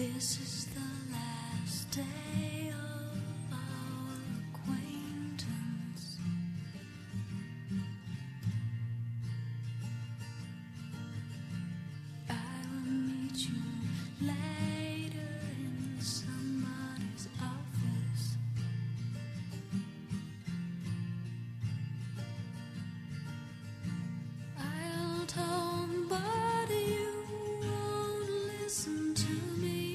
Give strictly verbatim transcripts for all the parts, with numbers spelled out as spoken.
This is the last day of our acquaintance. I will meet you later in somebody's office. I'll tell but you won't listen to me.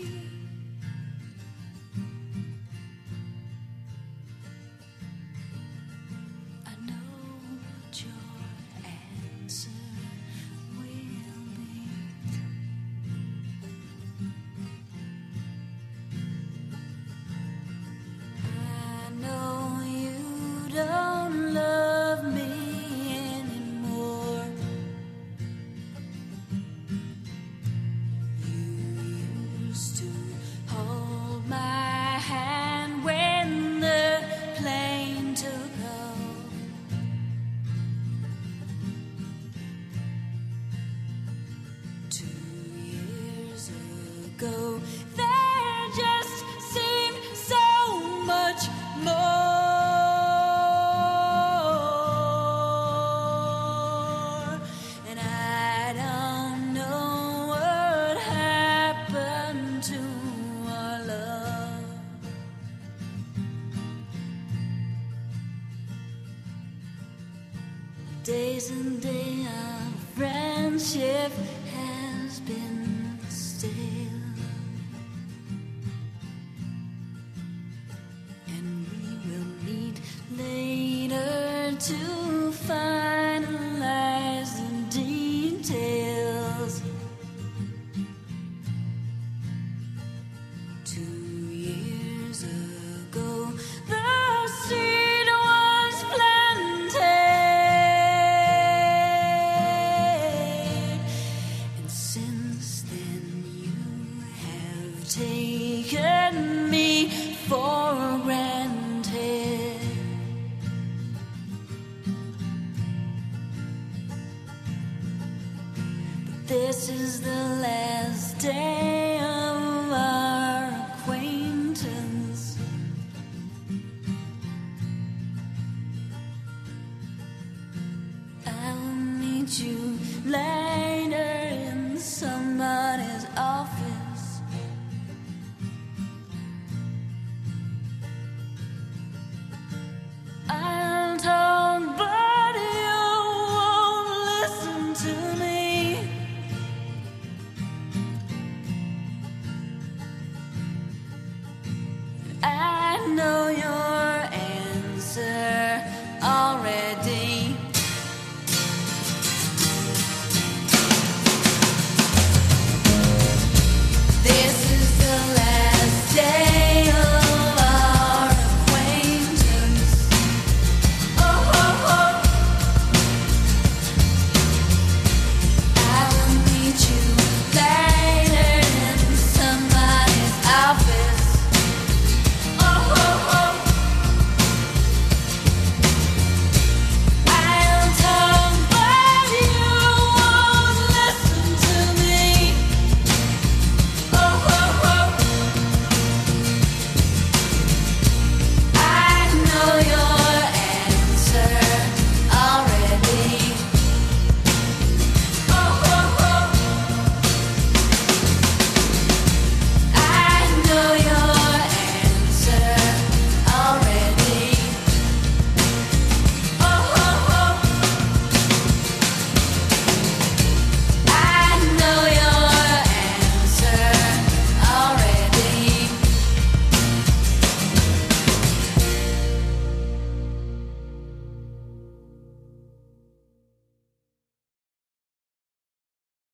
I know what your answer will be. I know you don't love me anymore. You used to hold my hand when the plane took off. Two years ago, there just seemed so much more. And I don't know what happened to our love. Days and days of friendship has been stale, and we will meet later to finalize the details. Two years ago, the seed was planted, and since then you have taken me for granted. But this is the last day of our acquaintance. I'll meet you later in somebody's office. I'll talk, but you won't listen to me. I know your answer